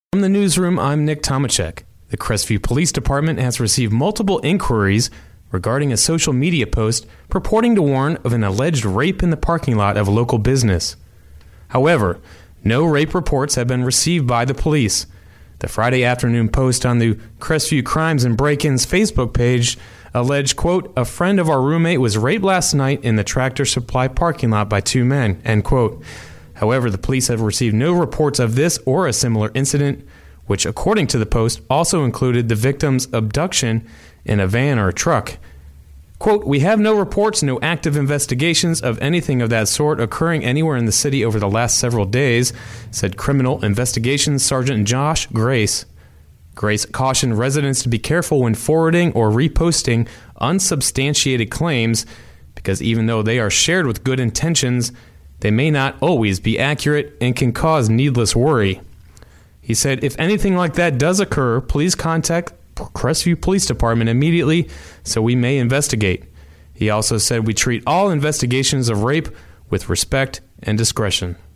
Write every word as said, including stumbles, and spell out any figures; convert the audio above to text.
From the newsroom, I'm Nick Tomachek. The Crestview Police Department has received multiple inquiries regarding a social media post purporting to warn of an alleged rape in the parking lot of a local business. However, no rape reports have been received by the police. The Friday afternoon post on the Crestview Crimes and Break-ins Facebook page alleged, quote, "A friend of our roommate was raped last night in the Tractor Supply parking lot by two men," end quote. However, the police have received no reports of this or a similar incident, which, according to the post, also included the victim's abduction in a van or a truck. Quote, "We have no reports, no active investigations of anything of that sort occurring anywhere in the city over the last several days," said Criminal Investigations Sergeant Josh Grace. Grace cautioned residents to be careful when forwarding or reposting unsubstantiated claims because even though they are shared with good intentions, they may not always be accurate and can cause needless worry. He said, "If anything like that does occur, please contact Crestview Police Department immediately so we may investigate." He also said, "We treat all investigations of rape with respect and discretion."